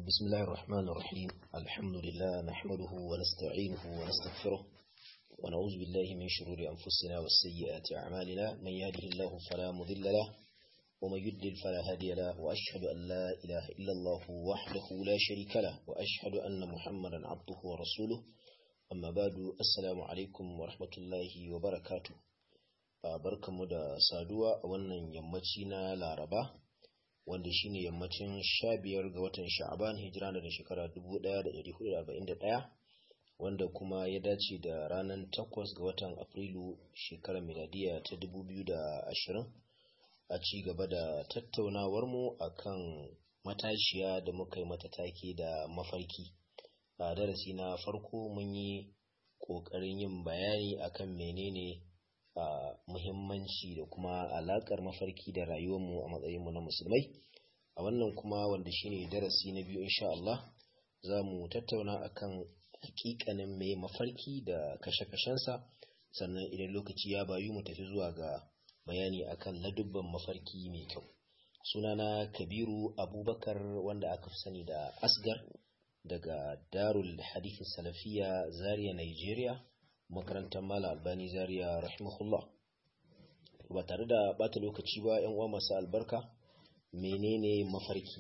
بسم الله الرحمن الرحيم الحمد لله نحمده ونستعينه ونستغفره ونعوذ بالله من شرور أنفسنا والسيئات أعمالنا من يهده الله فلا مضل له ومن يضلل فلا هادي له وأشهد أن لا إله إلا الله وحده لا شريك له وأشهد أن محمدا عبده ورسوله أما بعد السلام عليكم ورحمة الله وبركاته barkanmu da saduwa a wannan yammaci na Laraba wanda shine yammacin 15 ga watan Sha'ban hijira da shekara 1441 wanda kuma ya dace da ranar 8 ga watan Afrilu shekarar miladiya ta 2020 a ci gaba da tattaunawar mu akan matashiya da muka yi mata take da mafarki. A darasi na farko mun yi kokarin yin bayani akan menene muhimmanci da kuma alakar mafarki da rayuwarmu a matsayinmu na musulmai. A wannan kuma wanda shine darasi na biyu insha Allah za mu tattauna akan hakikanin mai mafarki da kashe-kashensa, sannan idan lokaci ya bayu mu tafi zuwa ga bayani akan ladubban mafarki mai kyau. Sunana Kabiru Abubakar wanda aka fi sani da Asgar daga Darul Hadith Salafiya Zaria Nigeria, makarantar Malam Albani Zaria rahimahullah. Ba tare da bata lokaci ba yan uwa masu albarka, menene mafarki?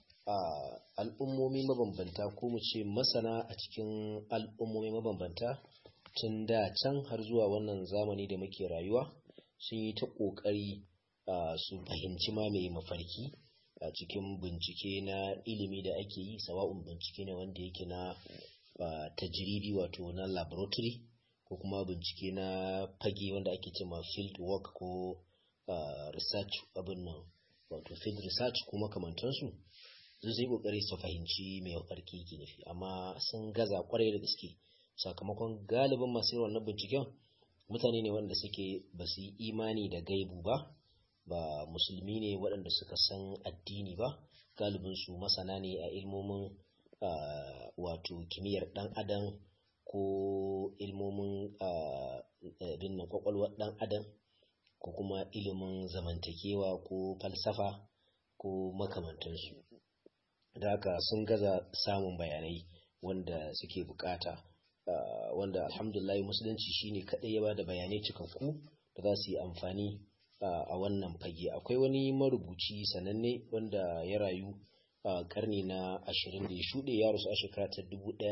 Al'ummomi mabambanta ko mu ce masana a cikin al'ummomi mabambanta tun da can har zuwa wannan zamani da muke rayuwa sun yi ta kokari su fahimci ma mai mafarki a cikin bincike na ilimi da ake yi, sawa'un bincike ne wanda yake na tajribi wato na laboratory ko kuma bincike na fage wanda ake cewa field work ko research abin nan wato field research ko makamantansu. Zai yi kokari su fahimci mai mafarki ke nufi, amma sun gaza kwarai da gaske sakamakon galibin masu yawan wannan binciken mutane ne wanda suke ba su yi imani da gaibu ba musulmi ne waɗanda suka san addini ba, galibin su masana ne a ilmomin wato kimiyyar ɗan adam ko ilmomin binnan kwakwalwar ɗan adam ko kuma ilimin zamantakewa ko falsafa ko makamantansu. Da haka sun gaza samun bayanai wanda suke bukata, wanda alhamdulillah musulunci shine kaɗai ya bada bayanai cikakku da za su yi amfani a wannan fage. Akwai wani marubuci sananne wanda ya rayu a karni na 20 da ya shuɗe, ya rasu a shekara ta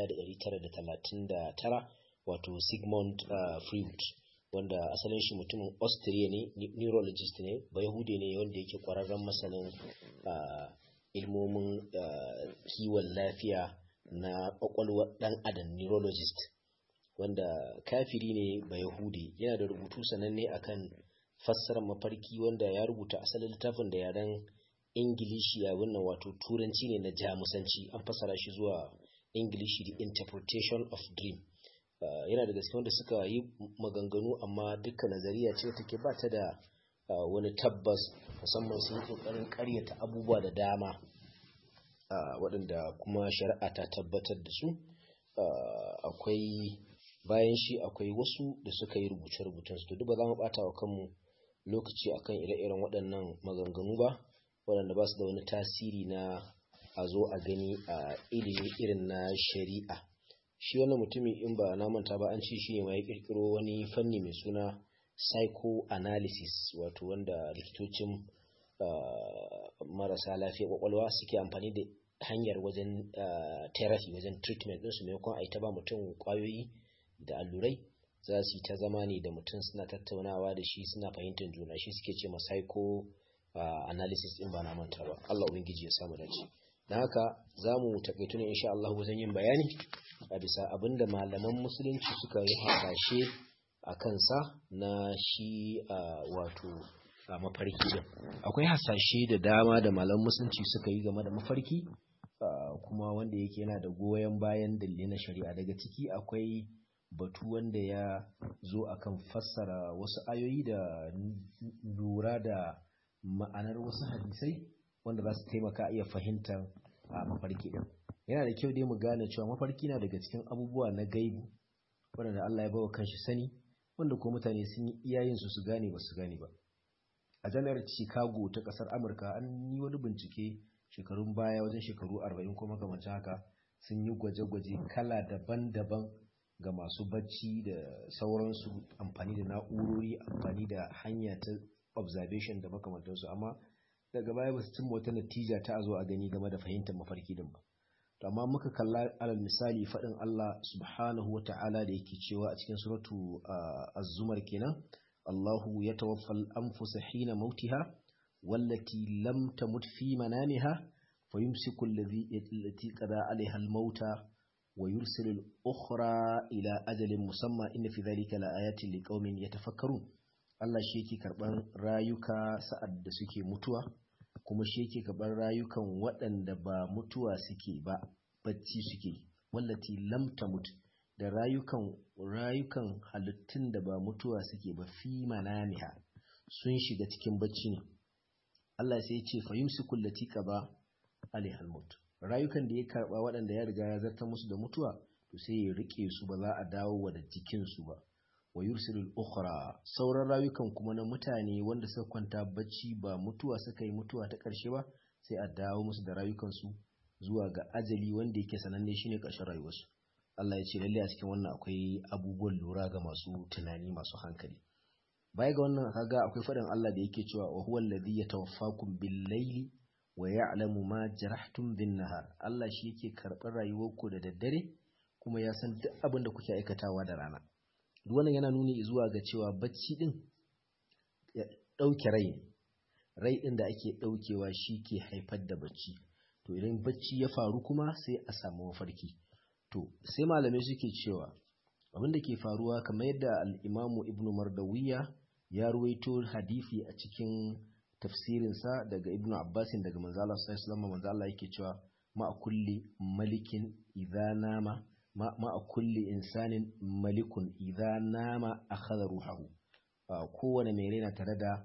1939 wato Sigmund Freud, wanda asalin shi mutumin Austria ne, neurologist ne, Bayahude ne wanda yake kwararren masanin ilmomin kiwon lafiya na kwakwalwar ɗan adam, neurologist, wanda kafiri ne Bayahude. Yana da rubutu sananne akan fassarar mafarki wanda ya rubuta asalin littafin da yaren Ingilishi a wannan wato turanci ne na Jamusanci, an fassara shi zuwa Ingilishi The Interpretation of Dream. Yana da gaske wanda suka yi maganganu, amma dukkan nazariya ce take ba ta da wani tabbas, musamman sun yi kokarin karyata abubuwa da dama waɗanda kuma shari'a ta tabbatar da su. Akwai bayan shi akwai wasu da suka yi rubuce-rubucen su, duk ba za mu bata wa kanmu lokaci akan ire-iren waɗannan maganganu ba, waɗanda ba su da wani tasiri na a zo a gani a ilimi irin na shari'a. Shi wannan mutumin in ba na manta ba an ce shi ne ma ya kirkiro wani fanni mai suna psychoanalysis, wato wanda likitocin marasa lafiya kwakwalwa suke amfani da hanyar wajen therapy, wajen treatment ɗinsu, maimakon a yi ta ba mutum kwayoyi da allurai, za su yi ta zama ne da mutum suna tattaunawa da shi, suna fahimtar juna. Shi suke ce ma psychoanalysis in ba na manta ba. Allah ubangiji ya samu dace. Dan haka za mu taƙaito ne insha Allah wajen yin bayani a bisa abinda malaman musulunci suka yi hasashe a kansa na shi wato mafarki din. Akwai hasashe da dama da malaman musulunci suka yi game da mafarki, kuma wanda yake yana da goyon bayan dalilai na shari'a. Daga ciki akwai batu wanda ya zo akan fassara wasu ayoyi da lura da ma'anar wasu hadisai wanda za su taimaka iya fahimtar mafarki din. Yana da kyau dai mu gane cewa mafarki na daga cikin abubuwa na gaibu wanda Allah ya bawa kanshi sani, wanda ko mutane sun yi iyayen su gane ba su gane ba. A jami'ar Chicago ta kasar Amurka an yi wani bincike shekarun baya wajen shekaru 40 ko makamancin haka sun yi gwaje-gwaje kala daban-daban ga masu bacci da sauransu, amfani da na'urori, amfani da hanya ta observation da makamantansu, amma daga baya ba su cimma wata natija ta a zo a gani game da fahimtar mafarki din ba. To amma muka kalla alal misali faɗin Allah subhanahu wa ta'ala da yake cewa a cikin suratu az-zumar kenan, Allahu yatawaffal anfusa hina mautiha wallati lam tamut fi manamiha fayumsiku allati qada 'alayha al-mauta wa yursilu al-ukhra ila ajalin musamma inna fi dhalika laayatin liqaumin yatafakkarun. Allah shi yake karban rayuka sa'ad da suke mutuwa, kuma shi yake karban rayukan waɗanda ba mutuwa suke ba, bacci suke. Wallati lam tamut, da rayukan halittun da ba mutuwa suke ba, fi manamiha, sun shiga cikin bacci ne. Allah sai ya ce fa yumsiku allati qada alaiha al-maut, rayukan da ya karba waɗanda ya riga ya zartar musu da mutuwa, to sai ya rike su, ba za a dawo wa da jikin su ba. Wa yursilul ukhra, sauran rayukan kuma na mutane wanda suka kwanta bacci ba mutuwa suka yi mutuwa ta ƙarshe ba, sai a dawo musu da rayukan su zuwa ga ajali wanda yake sananne shine ƙarshen rayuwarsu. Allah ya ce lalle a cikin wannan akwai abubuwan lura ga masu tunani, masu hankali. Baya ga wannan kaga akwai faɗin Allah da yake cewa wa huwal ladhi yatawaffakum bil-laili wa ya'lamu ma jarahtum bin-nahar. Allah shi yake karɓar rayuwarku da daddare, kuma ya san duk abin da kuke aikatawa da rana. Duk wannan yana nuni zuwa ga cewa bacci din ya ɗauke rai ɗin da ake ɗaukewa shi ke haifar da bacci. To idan bacci ya faru kuma sai a samu mafarki. To sai malamai suke cewa abin da ke faruwa kamar yadda al-Imamu Ibn Mardawiyya ya ruwaito hadisi a cikin tafsirinsa daga Ibn Abbasin daga manzo Allah sallallahu alaihi wasallam, manzo Allah yake cewa ma kulli malikin idza nama ma kulli insanin malikun idza nama akhadha ruhahu. Kowane mai rai na tare da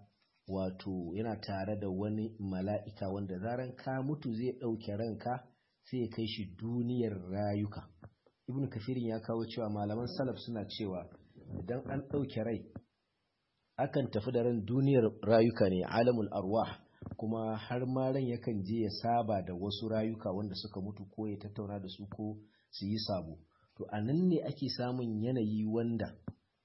yana tare da wani mala'ika wanda zaran ka mutu zai ɗauke ranka sai ya kai shi duniyar rayuka. Ibn Kafirin ya kawo cewa malaman salaf suna cewa idan an ɗauke rai akan tafi da ran duniyar rayuka ne, alamul arwah, kuma har ma ran yakan je ya saba da wasu rayuka wanda suka mutu ko ya tattauna da su ko su yi sabo. To a nan ne ake samun yanayi wanda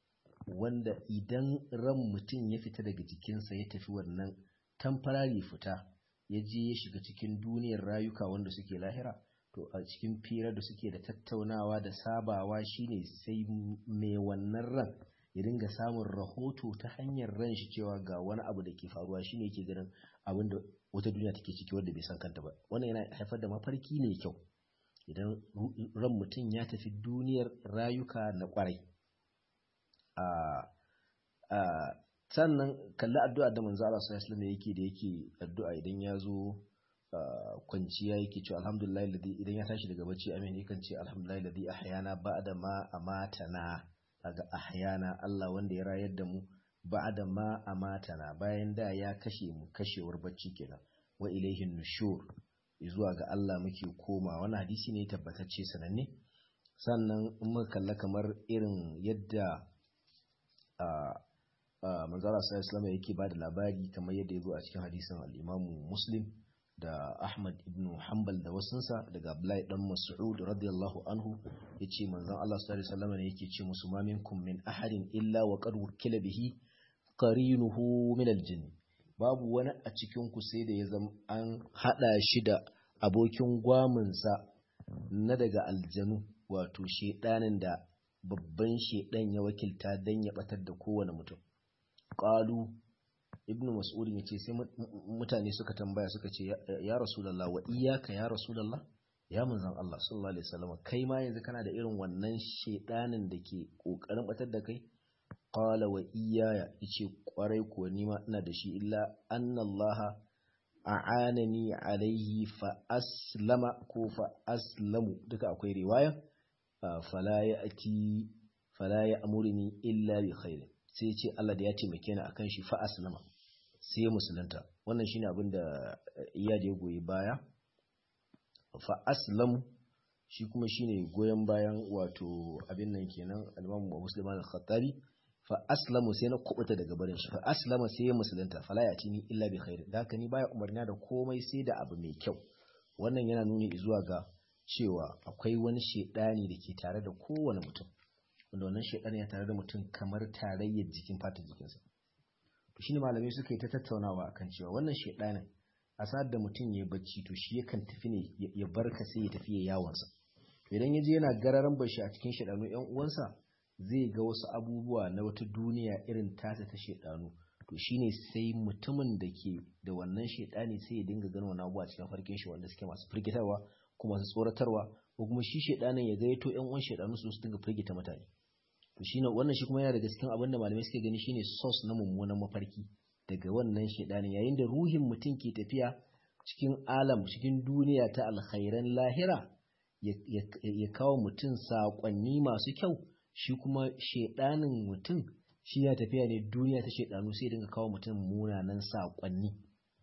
idan ran mutum ya fita daga jikinsa ya tafi wannan temporary fita, ya je ya shiga cikin duniyar rayuka wanda suke lahira, to a cikin firar da suke da tattaunawa da sabawa shine sai mai wannan ran ya dinga samun rahoto ta hanyar ran shi cewa ga wani abu da ke faruwa, shine yake ganin abin da wata duniya take ciki wanda bai san kanta ba. Wannan yana haifar da mafarki ne kyau idan ran mutum ya tafi duniyar rayuka na kwarai. Sannan kalli addu'a da manzo Allah sallallahu alaihi wasallam yake addu'a idan ya zo kwanciya, yake cewa alhamdulillah alladhi, idan ya tashi daga bacci amin yakan ce alhamdulillah alladhi ahyana ba'da ma amatana. Daga ahyana, Allah wanda ya rayar da mu, ba'da ma amatana, bayan da ya kashe mu kashewar bacci kenan, wa ilaihin nushur, zuwa ga Allah muke koma. Wannan hadisi ne tabbatacce sananne. Sannan in muka kalla kamar irin yadda manzo Allah sallallahu alaihi wasallam yake bada labari, kamar yadda ya zo a cikin hadisin al-Imam Muslim da Ahmad ibn Hanbal da wasunsa daga Abdullahi dan Mas'ud radiyallahu anhu, yace manzon Allah sallallahu alaihi wasallam ne yake ce musu ma minkum min ahadin illa wa qad wukila bihi qarinuhu min al-jinn. Babu wani a cikin ku sai da ya zama an hada shi da abokin gwaminsa na daga aljanu, wato shedanin da babban shedan ya wakilta dan ya batar da kowane mutum. Qalu, ibnu mas'ud yace sai mutane suka tambaya suka ce ya rasulullah, wa iyyaka ya rasulullah, ya manzon Allah sallallahu alaihi wasallam, kai ma yanzu kana da irin wannan shedanin da ke kokarin batar da kai? Qala wa iyaya, yace kwarai kuwa ni ma ina da shi, illa anna Allah a'anani alaihi fa aslama ko fa aslamu, duka akwai riwaya. Fala ya amurni illa bi khair, sai ce Allah da ya taimake ni akan shi fa aslama, sai musulunta. Wannan shine abin da iyadi ya goyi baya. Fa aslamu shi kuma shine goyen bayan wato abin nan kenan al-Imam Muslim al-Khattabi fa aslamu sai na kubuta daga barin shi fa aslama sai ya musulunta fala ya tini illa bi khair da haka ni baya umarna da komai sai da abu mai kyau. Wannan yana nuni zuwa ga cewa akwai wani shedani da ke tare da kowane mutum, wanda wannan shedani ya tare da mutum kamar tarayyar jikin fatar jikinsa. To shine malamai suka yi ta tattaunawa akan cewa wannan shedanin a sa'ad da mutum ya bacci to shi yakan tafi ne ya barka sai ya tafi ya yawonsa. To idan ya je yana gararan bashi a cikin shedanu yan uwansa zai ga wasu abubuwa na wata duniya irin tasa ta shedanu. To shine sai mutumin da ke da wannan shedani sai ya dinga ganin wani abubuwa cikin farkin shi wanda suke masu firgitarwa ko masu tsoratarwa, ko kuma shi shedanin ya gaito yan uwan shedanu su dinga firgita mutane. To shine wannan shi kuma yana daga cikin abin da malamai suke gani shine source na mummunan mafarki daga wannan shedanin. Yayin da ruhin mutum ke tafiya cikin alam, cikin duniya ta alkhairan lahira, ya kawo mutum saƙonni masu kyau, shi kuma shedanin mutum shi ya tafiya ne duniya ta shedanu sai dinga kawo mutum munanan saƙonni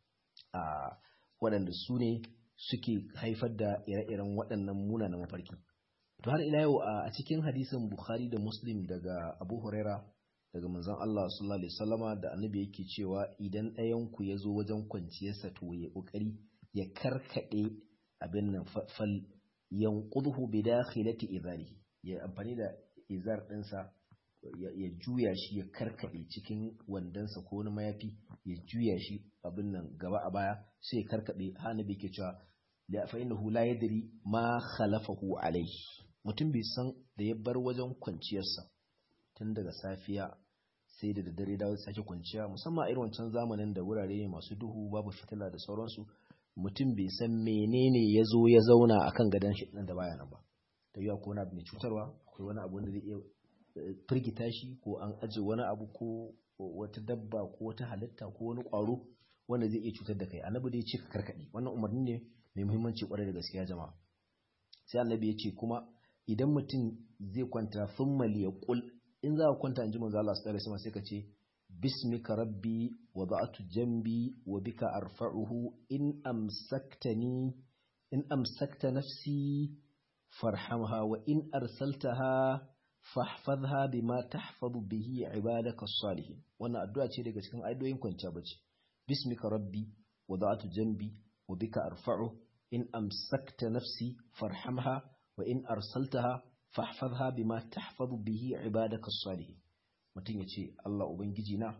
waɗanda su ne suke haifar da ire-iren waɗannan munanan mafarki. To har ila yau a cikin hadisin Bukhari da Muslim daga Abu Huraira daga manzon Allah sallallahu alaihi wasallama da annabi yake cewa idan ɗayan ku ya zo wajen kwanciyarsa to ya kokari ya karkade abin nan fal yanqudhu bi dakhilati izarihi, ya amfani da izar ɗinsa ya juya shi ya karkade cikin wandansa ko wani mayafi ya juya shi abin nan gaba a baya sai ya karkade. Annabi yake cewa la fa innahu la yadri ma khalafahu alayhi, mutum bai san da ya bar wajen kwanciyarsa tun daga safiya sai da daddare dawo sake kwanciya, musamman a irin wancan zamanin da wurare ne masu duhu babu fitila da sauransu. Mutum bai san menene ya zo ya zauna akan gadon shi da baya nan ba. Ta yi akwai wani abu mai cutarwa, akwai wani abu wanda zai iya firgita shi, ko an aje wani abu ko wata dabba ko wata halitta ko wani ƙwaro wanda zai iya cutar da kai. Annabi dai ce ka karkaɗe. Wannan umarni ne mai muhimmanci kwarai da gaskiya jama'a. Sai annabi ya ce kuma idan mutum zai kwanta thumma liyaqul, in za ka kwanta in ji manzo Allah sallallahu alaihi wasallam sai ka ce bismika rabbi wada'tu jambi wa bika arfa'uhu in amsakta nafsi farhamha wa in arsaltaha fahfazha bima tahfazu bihi ibadaka as-salihin. Wannan addu'a ce daga cikin addu'o'in kwanciya bacci. Bismika rabbi wada'tu jambi wa bika arfa'uhu in amsakta nafsi farhamha wa in arsaltaha fahfazha bima tahfazu bihi ibadaka as-salihin. Mutum ya ce Allah ubangiji na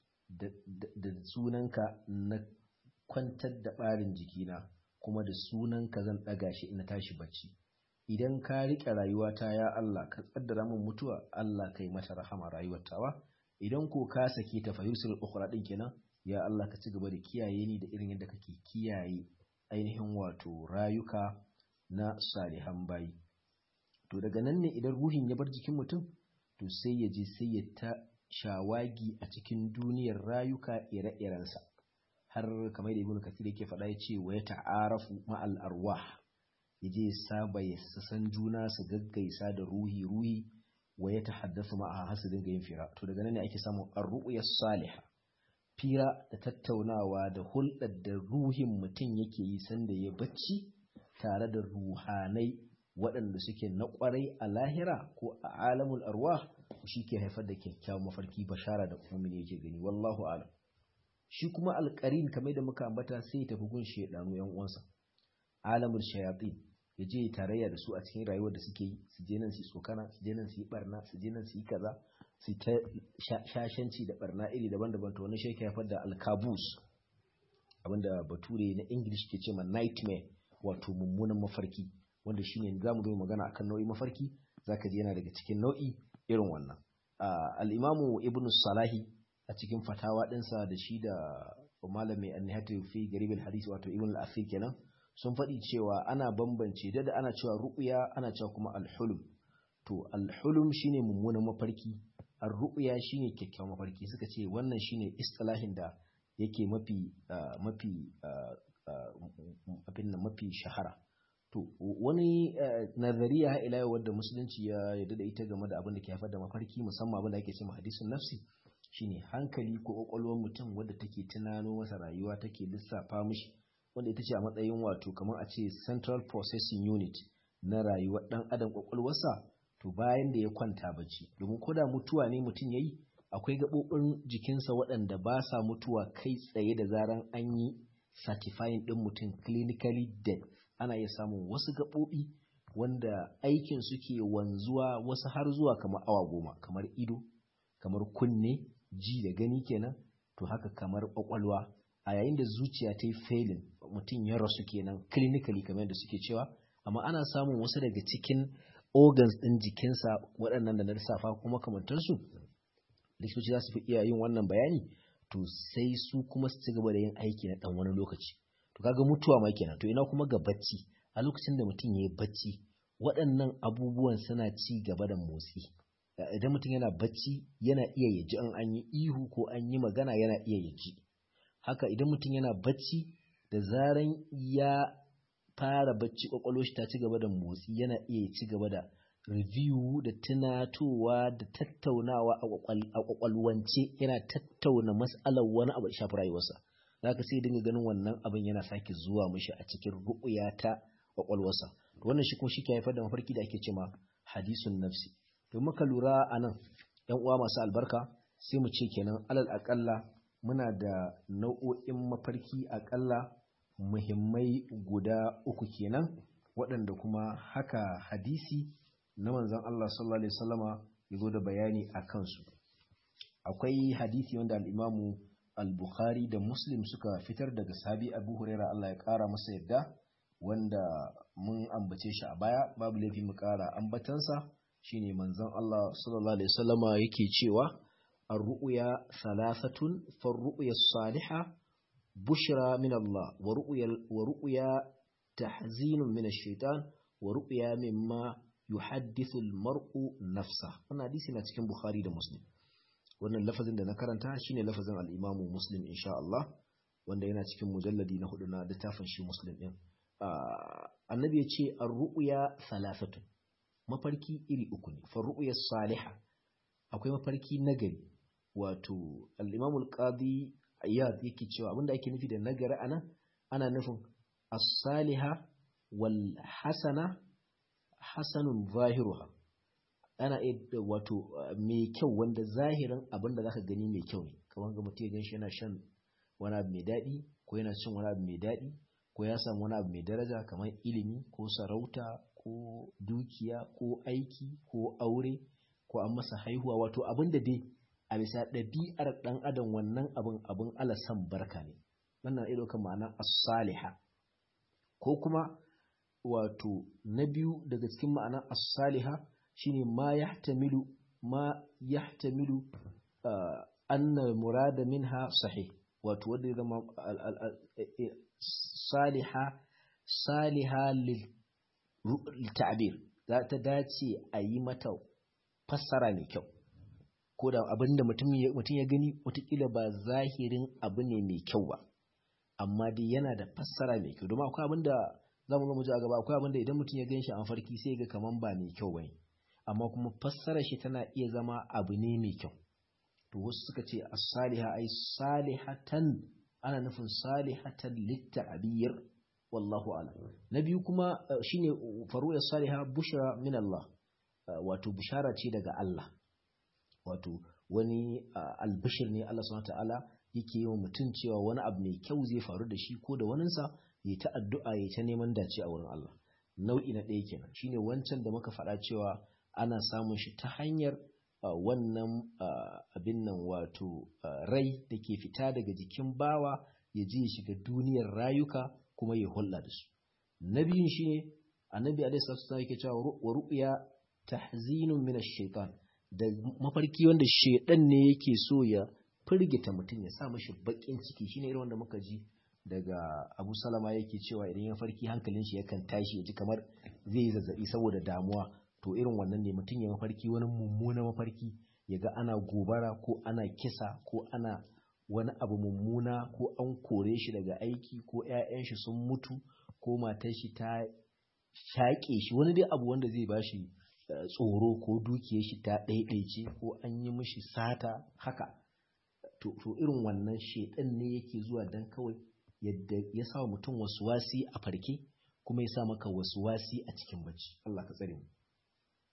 da sunanka na kwantar da barin jikina, kuma da sunanka zan daga shi ina tashi bacci. Idan ka rike rayuwata ya Allah ka tsaddara min mutuwa, Allah kai mata rahama rayuwar tawa. Idan ko ka sake ta fayusul ukhra din kenan, ya Allah ka ci gaba da kiyaye ni da irin yadda kake kiyaye ainihin wato rayuka na salihan bayi. To daga nan ne idan ruhin ya bar jikin mutum, to sai ya je sai ya ta shawagi a cikin duniyar rayuka ire-irensa, har kamar da Ibn Kathir yake faɗa ya ce wa ya ta'arafu ma'al arwah, ya je saba ya san juna su gaggaisa da ruhi wa ya tahaddathu ma'aha har su dinga yin fira. To daga nan ne ake samun ar-ru'ya salihah, fira da tattaunawa da hulɗar da ruhin mutum yake yi sanda ya bacci tare da ruhanai waɗanda suke na ƙwarai a lahira ko a alamul arwah, shi ke haifar da kyakkyawan mafarki bashara da mu'mini yake gani. Wallahu a'lam. Shi kuma alƙarin kamar da muka ambata sai ya tafi gun shedanu yan uwansa, alamul shayatin, ya je tarayya da su a cikin rayuwar da suke yi, su je nan su yi tsokana, su je nan su yi barna, su je nan su yi kaza, su ta shashanci da barna iri daban-daban. To wani shi ke haifar da alkabus, abinda bature na English ke ce ma nightmare, wato mummunan mafarki, wanda shine zamu zo magana akan nau'i mafarki. Zaka ji yana daga cikin nau'i irin wannan. Al-Imamu Ibn Salahi a cikin fatawa ɗinsa da shi da malami an-Nihayatu fi Garib al-Hadith wato Ibn al-Athir kenan, sun faɗi cewa ana bambance da ana cewa ru'ya ana cewa kuma al-hulum. To al-hulum shine mummunan mafarki, ar-ru'ya shine kyakkyawan mafarki. Suka ce wannan shine istilahin da yake mafi shahara. To wani nazariya ila yau wadda musulunci ya yarda da ita game da abin da ke haifar da mafarki, musamman abin da ake cewa hadisun nafsi, shine hankali ko kwakwalwar mutum wadda take tunano masa rayuwa, take lissafa mishi, wanda ita ce a matsayin wato kamar a ce central processing unit na rayuwar dan adam kwakwalwarsa. To bayan da ya kwanta bacci, domin koda mutuwa ne mutum yayi, akwai gaɓoɓin jikinsa waɗanda ba sa mutuwa kai tsaye da zaran an yi certifying ɗin mutum clinically dead. Ana iya samun wasu gaɓoɓi wanda aikin suke wanzuwa wasu har zuwa kamar awa 10, kamar ido, kamar kunne, ji da gani kenan, to haka kamar ƙwaƙwalwa. A yayin da zuciya ta yi failing, mutum ya rasu kenan clinically kamar yadda suke cewa, amma ana samun wasu daga cikin organs ɗin jikinsa waɗannan da na lissafa kuma kamantarsu, likitoci za su fi iya yin wannan bayani, to sai su kuma su ci gaba da yin aiki na ɗan wani lokaci. To kaga mutuwa ma kenan. To ina kuma ga bacci, a lokacin da mutum ya yi bacci waɗannan abubuwan suna ci gaba da motsi. Idan mutum yana bacci yana iya ya ji an yi ihu ko an yi magana, yana iya ya ji. Haka idan mutum yana bacci, da zaran ya fara bacci kwakwalwar shi ta ci gaba da motsi, yana iya ci gaba da review da tunatowa da tattaunawa a kwakwalwance, yana tattauna mas'alar wani abu da shafi rayuwarsa. Zaka sai dinga ganin wannan abin yana sake zuwa mishi a cikin ru'uya ta kwakwalwarsa. To wannan shi kuma shi ke haifar da mafarki da ake cewa hadisun nafsi. To muka lura anan yan uwa masu albarka, sai mu ce kenan alal akalla muna da nau'o'in mafarki akalla muhimmai guda 3 kenan, waɗanda kuma haka hadisi na manzon Allah sallallahu alaihi wasallama ya zo da bayani a kansu. Akwai hadisi wanda al-Imamu al-Bukhari da Muslim suka fitar daga sahabi Abu Huraira, Allah ya ƙara masa yadda, wanda mun ambace shi a baya, babu laifi mu ƙara ambatansa. Shine manzon Allah sallallahu alaihi wasallama yake cewa ar-ru'ya thalathatun, far-ru'ya as-salihah bushra min Allah, wa ru'ya tahzinun min ash-shaytan, wa ru'ya mimma yuhaddithu al-mar'u nafsa. Wannan hadisi na cikin Bukhari da Muslim. Wannan lafazin da na karanta shine lafazin al-Imam Muslim insha Allah, wanda yana cikin mujalladi na 4 na littafin shi Muslim din. Annabi ya ce ar-ru'ya thalathatun, mafarki iri 3 ne. Fa ru'ya salihah, akwai mafarki nagari, wato al-Imam al-Qadi Iyad yake cewa abinda ake nufi da nagari anan ana nufin as-salihah wal hasana hasanun zahiruha, ana wato mai kyau wanda zahirin abinda zaka gani mai kyau ne, kamar ga mutum ya ganshi yana shan wani abu mai daɗi, ko yana cin wani abu mai daɗi, ko ya samu wani abu mai daraja kamar ilimi ko sarauta ko dukiya ko aiki ko aure ko an masa haihuwa, wato abinda dai a bisa ɗabi'ar ɗan adam wannan abin alasan barka ne. Wannan ido kan ma'ana as-saliha. Ko kuma wato na biyu daga cikin ma'ana as-saliha shine ma yahtamilu anna murada minha sahih, wato wanda ya zama saliha lil ta'bir, za ta dace a yi mata fassara mai kyau, ko da abin da mutum ya gani watakila ba zahirin abu ne mai kyau ba, amma dai yana da fassara mai kyau. Domin akwai abin da za mu ji a gaba, akwai abin da idan mutum ya gan shi a farki sai ga kaman ba mai kyau bane, amma kuma fassarar shi tana iya zama abu ne mai kyau. To wasu suka ce as-saliha ay salihatan, ana nufin salihatan lit-ta'bir, wallahu a'lam. Na biyu kuma shine faruya salihah bushra min Allah, wato bushara ce daga Allah, wato wani albishir ne Allah subhanahu ta'ala yake yi wa mutum cewa wani abu mai kyau zai faru da shi ko da waninsa, ya ta addu'a ya ta neman dace a wurin Allah. Nau'i na ɗaya kenan shine wancan da muka faɗa cewa ana samun shi ta hanyar wannan abin nan, wato rai da ke fita daga jikin bawa ya je ya shiga duniyar rayuka kuma ya hulɗa da su. Na biyun shine annabi alaihi salatu wasallam yake cewa wa ru'ya tahzinun min ash-shaytan, da mafarki wanda shedan ne yake so ya firgita mutum, ya sa mashi bakin ciki. Shine irin wanda muka ji daga Abu Salama yake cewa idan ya farki hankalin shi yakan tashi, ya ji kamar zai yi zazzabi saboda damuwa. To irin wannan ne mutum ya mafarki wani mummuna mafarki, ya ga ana gobara ko ana kisa ko ana wani abu mummuna, ko an kore shi daga aiki, ko 'ya'yan shi sun mutu, ko matar shi ta shaƙe shi, wani dai abu wanda zai bashi tsoro, ko dukiyar shi ta ɗaiɗaice, ko an yi mishi sata haka. To irin wannan shedan ne yake zuwa dan kawai yadda ya sa mutum wasi a farke, kuma ya sa maka wasi a cikin bacci. Allah ka tsare mu.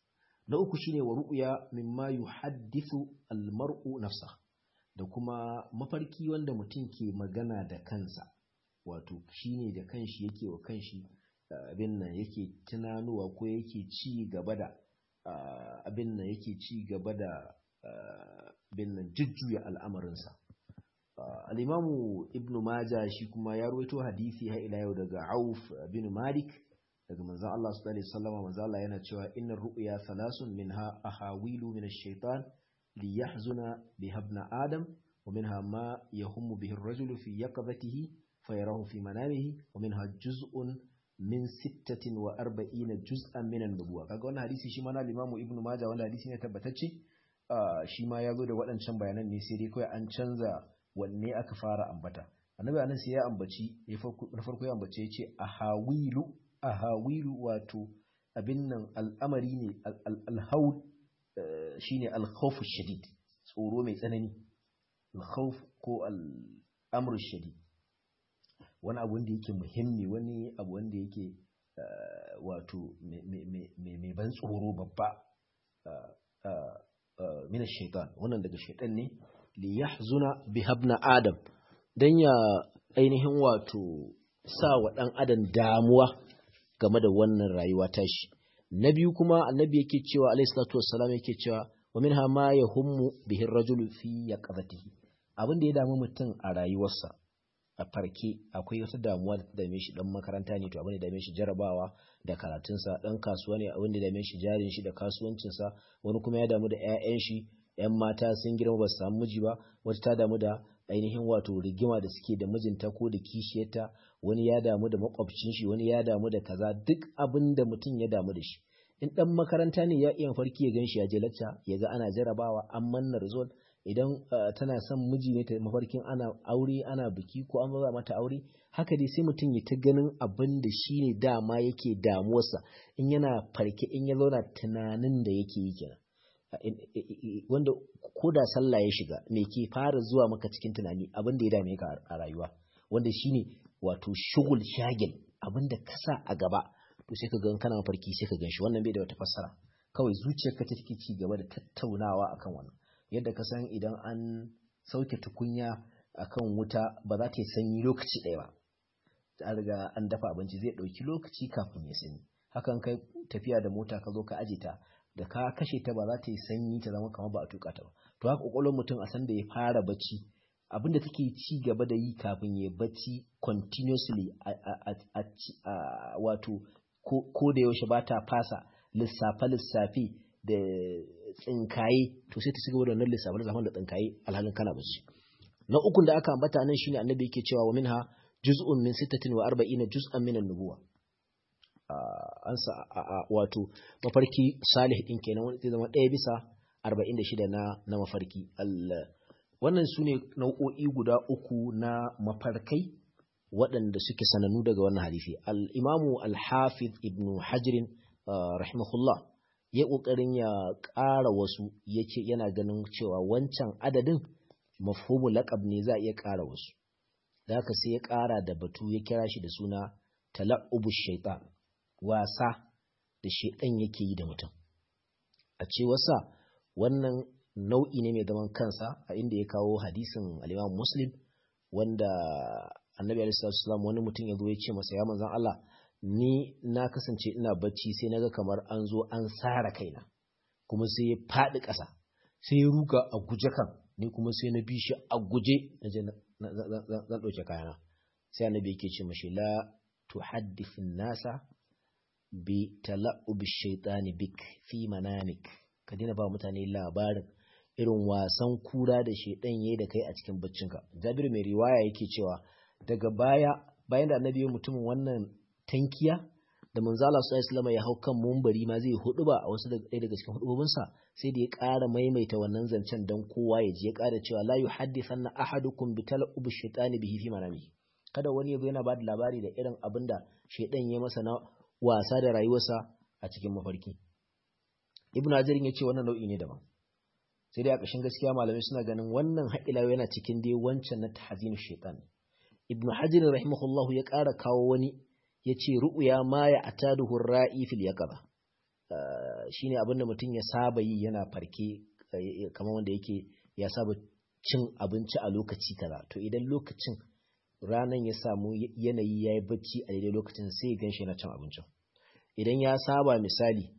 na uku shine wa ru'ya mimma yuhaddithu al-mar'u nafsa, da kuma mafarki wanda mutum ke magana da kansa, wato shine da kanshi yake wa kanshi abin nan yake tunanuwa ko yake ci gaba da abin nan yake ci gaba da abin nan jujjuya al'amarinsa. al-Imamu Ibn Majah shi kuma ya rawaito hadisi har ila yau daga Auf bin Malik daga manzon Allah sallallahu alaihi wasallam. Manzon Allah yana cewa innar ru'ya thalathun minha ahawilu min ash-shaytan liyahzuna biha ibn adam wa minha ma yahummu bihi ar-rajulu fi yaqظatihi fayarahu fi manamihi wa minha juz'un min 46 juz'an min an-nubuwah. Kaga wannan hadisi shi ma na al-Imamu Ibn Majah, wanda hadisi ne tabbatacce, shi ma ya zo da waɗancan bayanan ne, sai dai kawai an canza wanne aka fara ambata. Annabi anan sai ya ambaci na farko ya ambace ya ce ahawilu wato abin nan al'amari ne, al-hawl shine al-khawf shadid, tsoro mai tsanani, al-khawf ko al-amr shadid, wani abu wanda yake muhimmi, wani abu wanda yake wato mai ban tsoro babba, min ash-shaytan, wannan daga shaytan ne, li yahzuna biha ibn adam, dan ya ainihin wato sa wa dan adam damuwa game da wannan rayuwa tashi. Na biyu kuma annabi yake cewa alayhi salatu wassalam yake cewa wa minha ma yahummu bihi ar-rajulu fi yaqظatihi, abin da ya damu mutum a rayuwarsa a farke, akwai wata damuwa da ta dame shi, dan makaranta ne to abin da dame shi jarabawa da karatunsa, dan kasuwa ne abin da dame shi jarin shi da kasuwancinsa, wani kuma ya damu da ƴaƴan shi, ƴan mata sun girma ba su samu miji ba, wata ta damu da ainihin wato rigima da suke da mijinta ko da kishiyarta, wani ya damu da makwabcin shi, wani ya damu da kaza, duk abin da mutum ya damu da shi. In dan makaranta ne ya iya farki ya ganshi ya je lacca, ya ga ana jarabawa an manna result, idan tana son miji ne ta mafarkin ana aure ana biki ko an ba mata aure, haka dai sai mutum ya ta ganin abin da shi ne dama yake damuwarsa, in yana farke in ya zauna tunanin da yake yi kenan, wanda ko da sallah ya shiga me ke fara zuwa maka cikin tunani, abin da ya dame ka a rayuwa, wanda shine wato shugul shagil, abin da ka sa a gaba, to sai ka ga kana mafarki sai ka ganshi. Wannan bai da wata fassara, kawai zuciyarka ta take ci gaba da tattaunawa akan wannan. Yadda ka san idan an sauke tukunya akan wuta ba za ta yi sanyi lokaci ɗaya ba, ta riga an dafa abinci zai ɗauki lokaci kafin ya sanyi. Hakan kai tafiya da mota ka zo ka aje ta, da ka kashe ta ba za ta yi sanyi ta zama kamar ba a tuka ta ba. To haka kwakwalwar mutum a san da ya fara bacci, abinda take ci gaba da yi kafin ya bacci continuously wato ko da yaushe ba ta fasa lissafe da tsinkaye, to sai ta ci gaba da wannan lissafe da tsinkaye alhalin kana bacci. Na ukun da aka ambata nan shine annabi yake cewa wa minha juz'un min 46 juz'an min an-nubuwah. Wato mafarki salih din kenan, wanda zai zama 1/46 na mafarki. Wannan su ne nau'o'i guda uku na mafarkai waɗanda suke sanannu daga wannan hadisi. Al-Imamu Al-Hafiz Ibn Hajar rahimahullah ya ƙoƙarin ya ƙara wasu, yace yana ganin cewa wancan adadin mafhumul laqab ne, za a iya ƙara wasu. Da haka sai ya ƙara da batu, ya kira shi da suna tala'ubu shaitan, wasa da shaitan yake yi da mutum. A ce wasa wannan nau'i ne mai zaman kansa, a inda ya kawo hadisin al-Imam Muslim wanda Annabi sallallahu alaihi wasallam wani mutum ya zo ya ce masa, ya manzon Allah, ni na kasance ina bacci sai naga kamar an zo an sara kaina, kuma sai ya faɗi ƙasa, sai ya ruga a guje kan, ni kuma sai na bi shi a guje, zan ɗauke kayana. Sai Annabi yake ce mashi, la tuhaddithin nasa bi tala'ubi shaitani bik fi manamik, ka dina ba mutane labarin irin wasan kura da shaitan yayi da kai a cikin baccinka. Jabir mai riwaya yake cewa daga bayan da Annabi ya mutumin wannan tankiya, da manzo Allah sallallahu alaihi wasallam ya hau kan mumbari ma zai hudu ba a wasu daga cikin hudubinsa, sai da ya ƙara maimaita wannan zancen dan kowa ya ji, ya ƙara cewa la yuhaddithanna ahadukum bi tala'ubi shaitani bihi fi manamihi, kada wani yazo yana ba da labari da irin abinda shaitan ya masa na wasa da rayuwarsa a cikin mafarki. Ibn Hajar ya ce wannan nau'i ne daban, sai dai a ƙashin gaskiya malamai suna ganin wannan haƙilawa yana cikin dai wancan na tahzinu shaitan. Ibn Hajar rahimahullahu ya ƙara kawo wani, ya ce ru'ya ma ya ataduhu ra'i fil yaqaba, shine abinda mutum ya saba yi yana farke kamar wanda yake ya saba cin abinci a lokaci kaza, to idan lokacin ranan ya samu yanayi yayi bacci a daidai lokacin sai ya ganshi yana cin abincin. Idan ya saba misali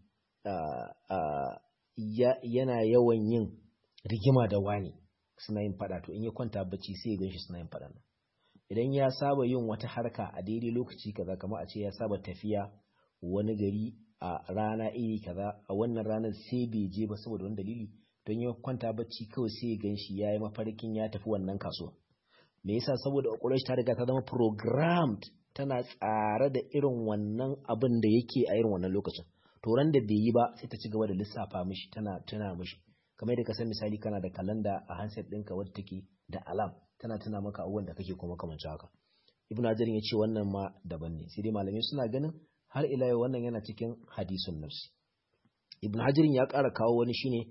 yana yawan yin rigima da wani suna yin fada, to in ya kwanta bacci sai ya ganshi suna yin fada. Idan ya saba yin wata harka a daidai lokaci kaza, kamar a ce ya saba tafiya wani gari a rana iri kaza, a wannan ranar sai bai je ba saboda wani dalili, don ya kwanta bacci kawai sai ya ganshi ya yi mafarkin ya tafi wannan kasuwa. Me yasa? Saboda ƙwaƙwalwar ta riga ta zama programmed, tana tsare da irin wannan abin da yake a irin wannan lokacin. To ran da bai yi ba sai ta ci gaba da lissafa mishi, tana tuna mishi. Kamar yadda ka san misali kana da kalanda a handset ɗinka wadda take da alam, tana tuna maka abubuwan da kake kuma kamar haka. Ibn Hajar ya ce wannan ma daban ne, sai dai malamai suna ganin har ila yau wannan yana cikin hadisun nafsi. Ibn Hajar ya ƙara kawo wani shine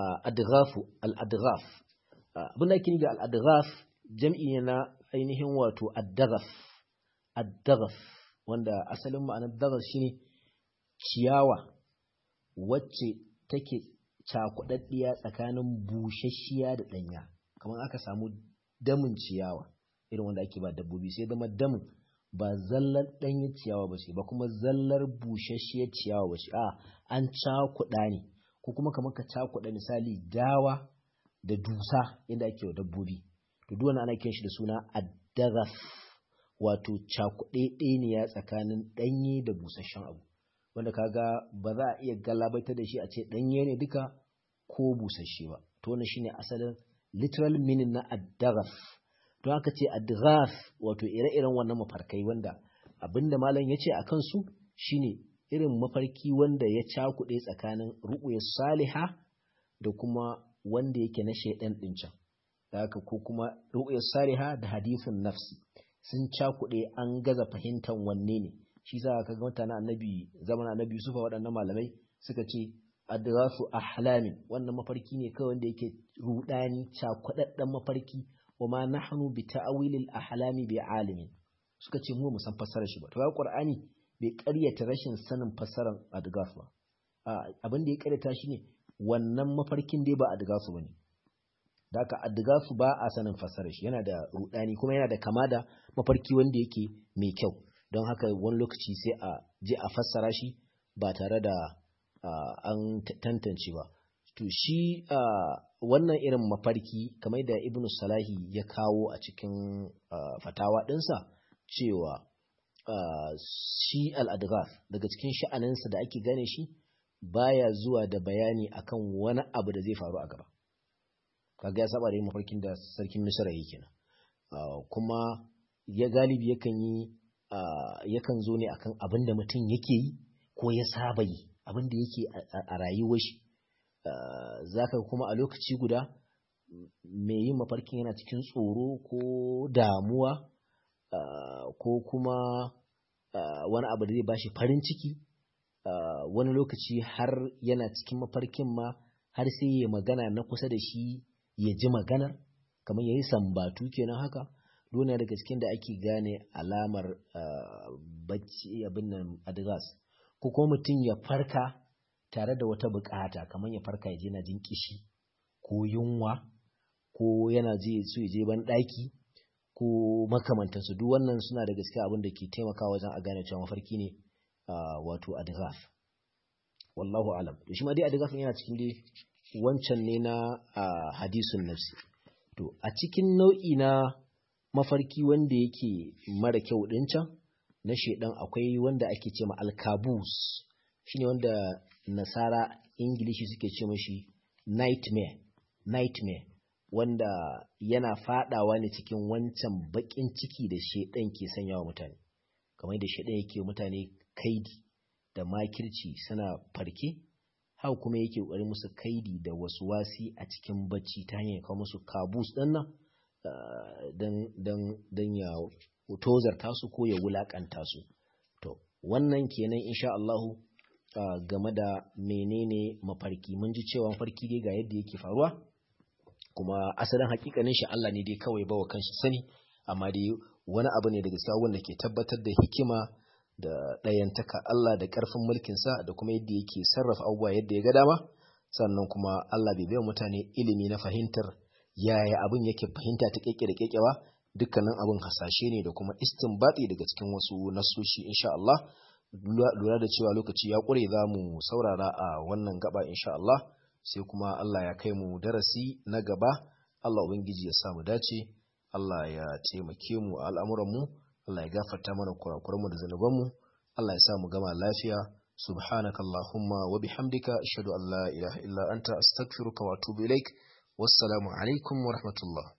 al-adghaf. Abin da ake nufi da al-adghaf jam'i ne na ainihin wato ad-daghaf, wanda asalin ma'anar daghaf shine ciyawa wacce take cakudaddiya tsakanin bushashiya da danya. Kamar aka samu damin ciyawa irin wanda ake ba dabbobi, sai zama damin ba zallar danyen ciyawa ba ce, ba kuma zallar bushashiyar ciyawa ba ce, an cakuɗa ne. Ko kuma kamar ka cakuɗa misali dawa da dusa inda ake wa dabbobi, to duk wannan ana kiran shi da suna ad-daghaf, wato cakuɗeɗeniya tsakanin ɗanye da busasshen abu, wanda kaga ba za a iya galabaita da shi a ce ɗanye ne duka ko busasshe ba. To wannan shine asalin literal meaning na ad-daghaf. Don haka ce ad-daghaf wato ire-iren wannan mafarkai wanda abinda malam ya ce a kansu shine irin mafarki wanda ya cakuɗe tsakanin ru'ya saliha da kuma wanda yake na shaidan ɗin can. Da haka ko kuma ru'ya saliha da hadisin nafsi sun cakuɗe, an gaza fahimtar wanne ne. Shi sa ka ga mutanen annabi, zaman annabi Yusuf, waɗannan malamai suka ce adghafu ahlamin, wannan mafarki ne kawai wanda yake rudani, cakuɗaɗɗen mafarki, wa ma nahnu bi ta'wilil ahlami bi alimin. Suka ce mu san fassarar shi ba. To ga Qur'ani bai ƙaryata rashin sanin fassarar adghaf ba. Abin da ya ƙaryata shi ne wannan mafarkin dai ba adghafu bane. Da haka adghafu ba a sanin fassarar shi, yana da rudani kuma yana da kama da mafarki wanda yake mai kyau. Don haka wani lokaci sai a je a fassara shi ba tare da an tantance ba. To shi wannan irin mafarki kamar da Ibn Salahi ya kawo a cikin fatawa ɗinsa cewa shi al-adghaf daga cikin sha'aninsa da ake gane shi baya zuwa da bayani akan wani abu da zai faru a gaba. Kaga ya saba da yin mafarkin da sarkin Misra yake kenan. Kuma ya galibi yakan zo ne akan abin da mutum yake yi ko ya saba yi, abin da yake a rayuwar shi. Zaka kuma a lokaci guda mai yin mafarkin yana cikin tsoro ko damuwa ko kuma wani abu da zai bashi farin ciki. Wani lokaci har yana cikin mafarkin ma har sai ya magana na kusa da shi ya ji maganar, kamar ya yi sambatu kenan haka. Dole daga cikin da ake gane alamar bacci abin nan adghas. Ko kuma mutum ya farka tare da wata bukata, kamar ya farka ya je na jin kishi ko yunwa ko yana so ya je ban daki ko makamantansu. Duk wannan suna da gaskiya abin da ke taimakawa wajen a gane cewa mafarki ne wato adghaf. Wallahu alam. To shi ma dai adghaf yana cikin dai wancan ne na hadisun nafsi. To a cikin nau'i na mafarki wanda yake mara kyau din can na shedan, akwai wanda ake ce ma alkabus. Shine wanda nasara ingilishi suke ce mashi nightmare, wanda yana fadawa ne cikin wancan bakin ciki da shedan ke sanyawa mutane. Kamar da shedan yake mutane kaidi da makirci suna farke, haka kuma yake ƙoƙarin musu kaidi da wasi a cikin bacci ta hanyar kawo musu kabus ɗin nan don ya tozarta su ko ya wulakanta su. To wannan kenan insha Allahu game da menene mafarki. Mun ji cewa mafarki dai ga yadda yake faruwa, kuma asalin hakikanin shi Allah ne dai kawai bawa kanshi sani, amma dai wani abu ne daga cikin wanda ke tabbatar da hikima da ɗayantaka Allah da ƙarfin mulkinsa da kuma yadda yake sarrafa abubuwa yadda ya ga dama. Sannan kuma Allah bai bai mutane ilimi na fahimtar yaya abin yake fahimta ta keke da keke ba, dukkanin abin hasashe ne da kuma istinbati daga cikin wasu nasoshi insha Allah. Lura da cewa lokaci ya ƙure za mu saurara a wannan gaba insha Allah, sai kuma Allah ya kai mu darasi na gaba. Allah ubangiji ya sa mu dace, Allah ya taimake mu a al'amuranmu, Allah ya gafarta mana kurakuranmu da zanubanmu, Allah ya sa mu gama lafiya. Subhanakallahumma wa bihamdika ashhadu an la ilaha illa anta astaghfiruka wa atubu ilaik. Wassalamu alaikum wa rahmatullah.